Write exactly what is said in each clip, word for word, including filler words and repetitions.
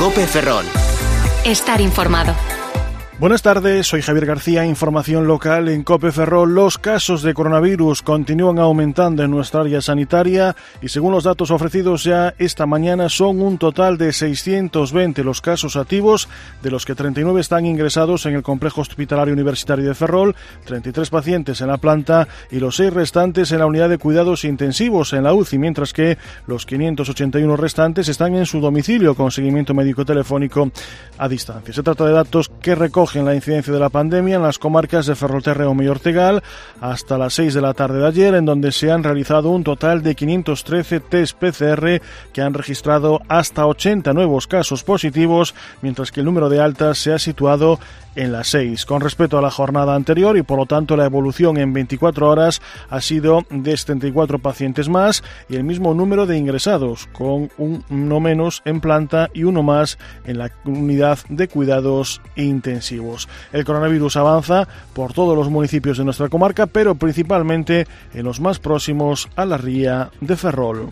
COPE Ferrol. Estar informado. Buenas tardes, soy Javier García, información local en COPE Ferrol. Los casos de coronavirus continúan aumentando en nuestra área sanitaria y según los datos ofrecidos ya esta mañana son un total de seiscientos veinte los casos activos, de los que treinta y nueve están ingresados en el complejo hospitalario universitario de Ferrol, treinta y tres pacientes en la planta y los seis restantes en la unidad de cuidados intensivos en la U C I, mientras que los quinientos ochenta y uno restantes están en su domicilio con seguimiento médico telefónico a distancia. Se trata de datos que recogen en la incidencia de la pandemia en las comarcas de Ferrolterreo y Ortegal hasta las seis de la tarde de ayer, en donde se han realizado un total de quinientos trece test P C R que han registrado hasta ochenta nuevos casos positivos, mientras que el número de altas se ha situado en las seis. Con respecto a la jornada anterior y por lo tanto la evolución en veinticuatro horas ha sido de setenta y cuatro pacientes más y el mismo número de ingresados, con uno menos en planta y uno más en la unidad de cuidados intensivos. El coronavirus avanza por todos los municipios de nuestra comarca, pero principalmente en los más próximos a la ría de Ferrol.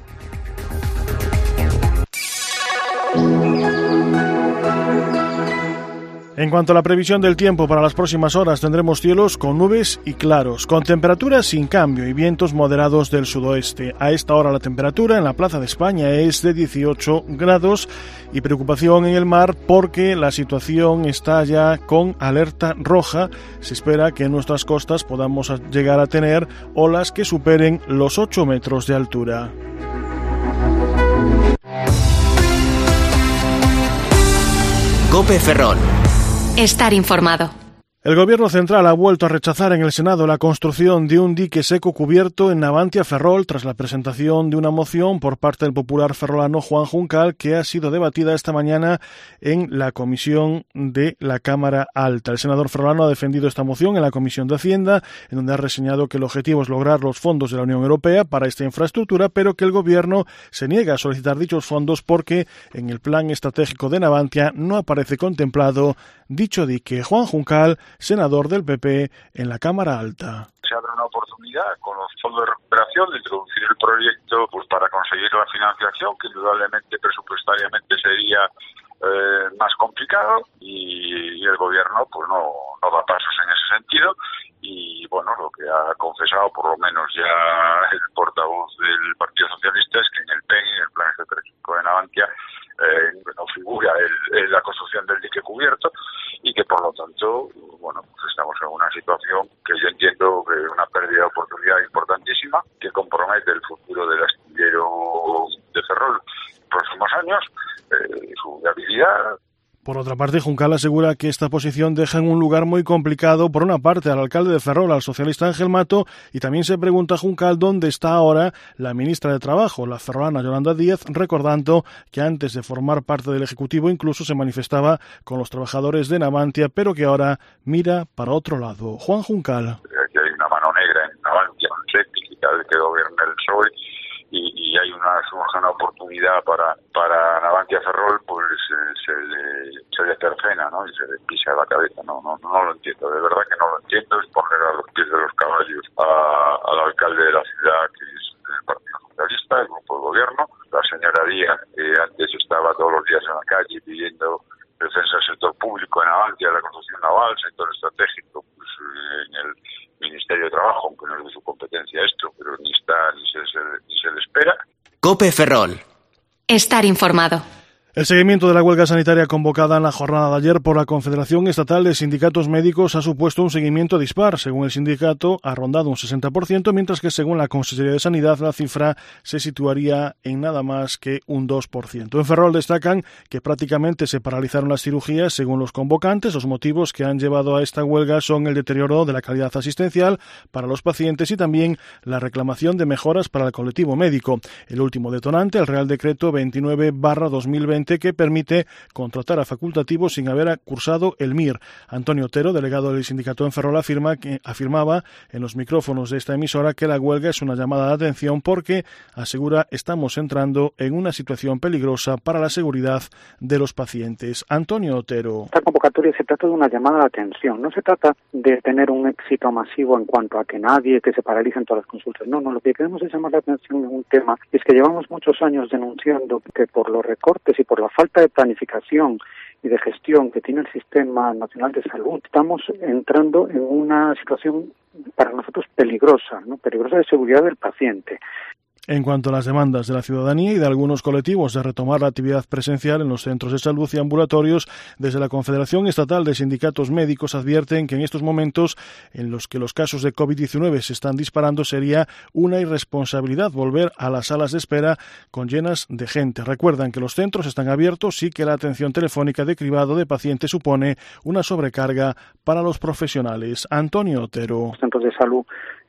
En cuanto a la previsión del tiempo para las próximas horas, tendremos cielos con nubes y claros, con temperaturas sin cambio y vientos moderados del sudoeste. A esta hora la temperatura en la Plaza de España es de dieciocho grados y preocupación en el mar porque la situación está ya con alerta roja. Se espera que en nuestras costas podamos llegar a tener olas que superen los ocho metros de altura. COPE Ferrol. Estar informado. El Gobierno central ha vuelto a rechazar en el Senado la construcción de un dique seco cubierto en Navantia-Ferrol tras la presentación de una moción por parte del popular ferrolano Juan Juncal, que ha sido debatida esta mañana en la comisión de la Cámara Alta. El senador ferrolano ha defendido esta moción en la Comisión de Hacienda, en donde ha reseñado que el objetivo es lograr los fondos de la Unión Europea para esta infraestructura, pero que el Gobierno se niega a solicitar dichos fondos porque en el plan estratégico de Navantia no aparece contemplado dicho dique. Juan Juncal, senador del P P en la Cámara Alta. Se abre una oportunidad con los fondos de recuperación de introducir el proyecto pues para conseguir la financiación, que indudablemente presupuestariamente sería eh, más complicado, y, y el Gobierno pues no, no da pasos en ese sentido. Y bueno, lo que ha confesado por lo menos ya el portavoz del Partido Socialista es que en el P E N, en el Plan Estratégico de Navantia, eh, no figura el, el, la construcción del dique cubierto, y que por lo tanto, bueno, pues estamos en una situación que yo entiendo que es una pérdida de oportunidad importantísima, que compromete el futuro del astillero de Ferrol en los próximos años, eh, su viabilidad. Por otra parte, Juncal asegura que esta posición deja en un lugar muy complicado, por una parte, al alcalde de Ferrol, al socialista Ángel Mato, y también se pregunta a Juncal dónde está ahora la ministra de Trabajo, la ferrolana Yolanda Díaz, recordando que antes de formar parte del Ejecutivo incluso se manifestaba con los trabajadores de Navantia, pero que ahora mira para otro lado. Juan Juncal. Aquí hay una mano negra en Navantia, un réplica del que gobierna el P S O E, y, y hay una, una oportunidad para para Navantia Ferrol, pues eh, se le se le cercena, ¿no? Y se le pisa la cabeza. No, no, no lo entiendo, de verdad que no lo entiendo. Es poner a los pies de los caballos a, al alcalde de la ciudad, que es el Partido Socialista, el grupo de gobierno. La señora Díaz, que antes estaba todos los días en la calle pidiendo defensa del sector público en Navantia, la construcción naval, sector estratégico, pues en el Ministerio de Trabajo, aunque no es de su competencia esto, pero ni está ni se, se, ni se le espera. COPE Ferrol. Estar informado. El seguimiento de la huelga sanitaria convocada en la jornada de ayer por la Confederación Estatal de Sindicatos Médicos ha supuesto un seguimiento dispar. Según el sindicato, ha rondado un sesenta por ciento, mientras que según la Consejería de Sanidad la cifra se situaría en nada más que un dos por ciento. En Ferrol destacan que prácticamente se paralizaron las cirugías según los convocantes. Los motivos que han llevado a esta huelga son el deterioro de la calidad asistencial para los pacientes y también la reclamación de mejoras para el colectivo médico. El último detonante, el Real Decreto veintinueve barra dos mil veinte, que permite contratar a facultativos sin haber cursado el M I R. Antonio Otero, delegado del sindicato en Ferrol, afirma que, afirmaba en los micrófonos de esta emisora que la huelga es una llamada de atención porque, asegura, estamos entrando en una situación peligrosa para la seguridad de los pacientes. Antonio Otero. Esta convocatoria se trata de una llamada de atención. No se trata de tener un éxito masivo en cuanto a que nadie, que se paralicen todas las consultas. No, no, lo que queremos es llamar la atención en un tema. Es que llevamos muchos años denunciando que por los recortes y por por la falta de planificación y de gestión que tiene el Sistema Nacional de Salud, estamos entrando en una situación para nosotros peligrosa, ¿no? Peligrosa de seguridad del paciente. En cuanto a las demandas de la ciudadanía y de algunos colectivos de retomar la actividad presencial en los centros de salud y ambulatorios, desde la Confederación Estatal de Sindicatos Médicos advierten que en estos momentos en los que los casos de covid diecinueve se están disparando sería una irresponsabilidad volver a las salas de espera con llenas de gente. Recuerdan que los centros están abiertos y que la atención telefónica de cribado de pacientes supone una sobrecarga para los profesionales. Antonio Otero. Los centros de salud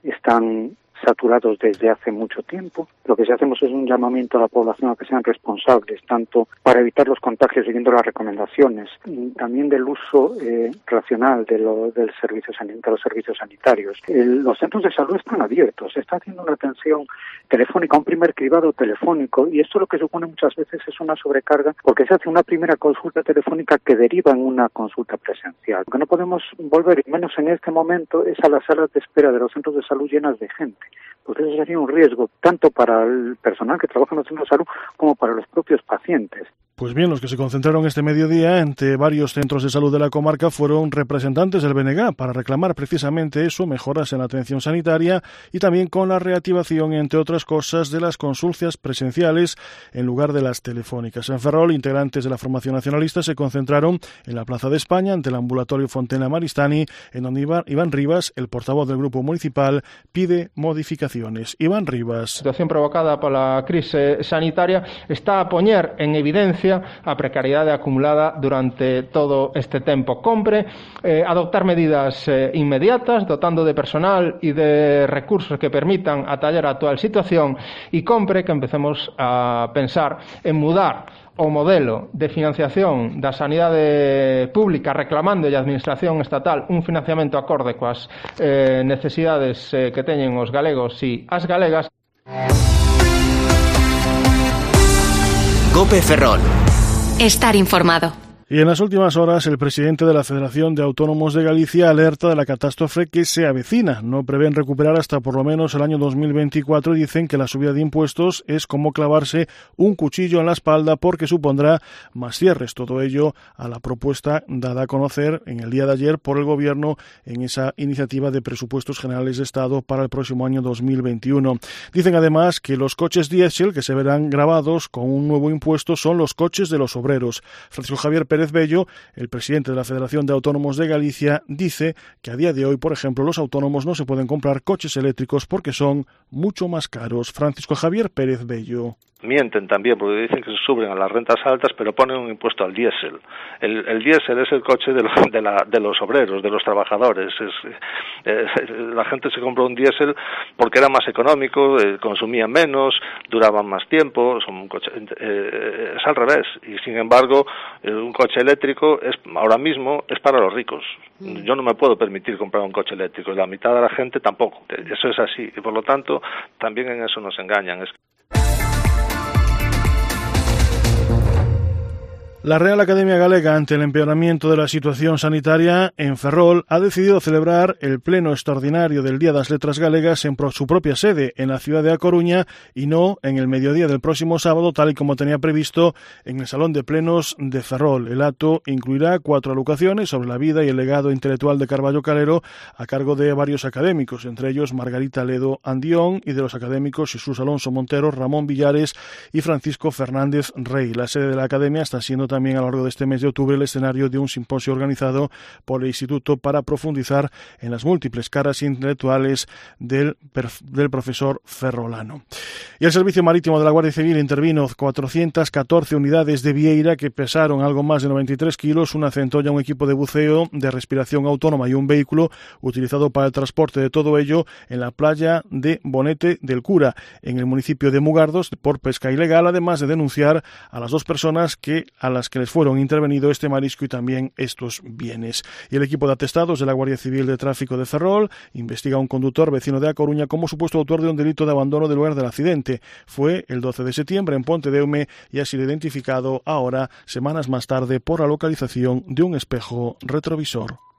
están saturados desde hace mucho tiempo. Lo que sí hacemos es un llamamiento a la población a que sean responsables, tanto para evitar los contagios siguiendo las recomendaciones, también del uso eh, racional de, lo, del servicio de los servicios sanitarios. El, los centros de salud están abiertos, se está haciendo una atención telefónica, un primer cribado telefónico, y esto lo que supone muchas veces es una sobrecarga, porque se hace una primera consulta telefónica que deriva en una consulta presencial. Lo que no podemos volver, menos en este momento, es a las salas de espera de los centros de salud llenas de gente, porque eso sería un riesgo tanto para el personal que trabaja en los centros de salud como para los propios pacientes. Pues bien, los que se concentraron este mediodía entre varios centros de salud de la comarca fueron representantes del B N G para reclamar precisamente eso, mejoras en la atención sanitaria y también con la reactivación, entre otras cosas, de las consultas presenciales en lugar de las telefónicas. En Ferrol, integrantes de la formación nacionalista se concentraron en la Plaza de España ante el ambulatorio Fontena Maristani, en donde Iván Rivas, el portavoz del grupo municipal, pide modificaciones. Iván Rivas. La situación provocada pola crise sanitaria está a poñer en evidencia a precariedade acumulada durante todo este tempo. Compre eh, adoptar medidas eh, inmediatas, dotando de personal e de recursos que permitan atallar a actual situación, e compre que empecemos a pensar en mudar o modelo de financiación da sanidade pública, reclamando a Administración estatal un financiamento acorde coas eh, necesidades eh, que teñen os galegos e as galegas. COPE Ferrol. Estar informado. Y en las últimas horas, el presidente de la Federación de Autónomos de Galicia alerta de la catástrofe que se avecina. No prevén recuperar hasta por lo menos el año dos mil veinticuatro y dicen que la subida de impuestos es como clavarse un cuchillo en la espalda porque supondrá más cierres. Todo ello a la propuesta dada a conocer en el día de ayer por el Gobierno en esa iniciativa de presupuestos generales de Estado para el próximo año dos mil veintiuno. Dicen además que los coches diésel que se verán gravados con un nuevo impuesto son los coches de los obreros. Francisco Javier Pérez Bello, el presidente de la Federación de Autónomos de Galicia, dice que a día de hoy, por ejemplo, los autónomos no se pueden comprar coches eléctricos porque son mucho más caros. Francisco Javier Pérez Bello. Mienten también porque dicen que se suben a las rentas altas, pero ponen un impuesto al diésel. El, el diésel es el coche de, lo, de, la, de los obreros, de los trabajadores. Es, eh, la gente se compró un diésel porque era más económico, eh, consumía menos, duraban más tiempo. Son un coche, eh, es al revés. Y sin embargo, eh, un coche eléctrico es ahora mismo es para los ricos. Yo no me puedo permitir comprar un coche eléctrico. La mitad de la gente tampoco. Eso es así. Y por lo tanto, también en eso nos engañan. Es La Real Academia Galega, ante el empeoramiento de la situación sanitaria en Ferrol, ha decidido celebrar el pleno extraordinario del Día das Letras Galegas en su propia sede, en la ciudad de A Coruña, y no en el mediodía del próximo sábado, tal y como tenía previsto en el Salón de Plenos de Ferrol. El acto incluirá cuatro alocuciones sobre la vida y el legado intelectual de Carballo Calero a cargo de varios académicos, entre ellos Margarita Ledo Andión, y de los académicos Jesús Alonso Montero, Ramón Villares y Francisco Fernández Rey. La sede de la Academia está siendo también también a lo largo de este mes de octubre el escenario de un simposio organizado por el Instituto para profundizar en las múltiples caras intelectuales del, del profesor ferrolano. Y el Servicio Marítimo de la Guardia Civil intervino cuatrocientas catorce unidades de vieira que pesaron algo más de noventa y tres kilos, una centolla, un equipo de buceo de respiración autónoma y un vehículo utilizado para el transporte de todo ello en la playa de Bonete del Cura, en el municipio de Mugardos, por pesca ilegal, además de denunciar a las dos personas que a las que les fueron intervenido este marisco y también estos bienes. Y el equipo de atestados de la Guardia Civil de Tráfico de Ferrol investiga a un conductor vecino de A Coruña como supuesto autor de un delito de abandono del lugar del accidente. Fue el doce de septiembre en Pontedeume y ha sido identificado ahora, semanas más tarde, por la localización de un espejo retrovisor.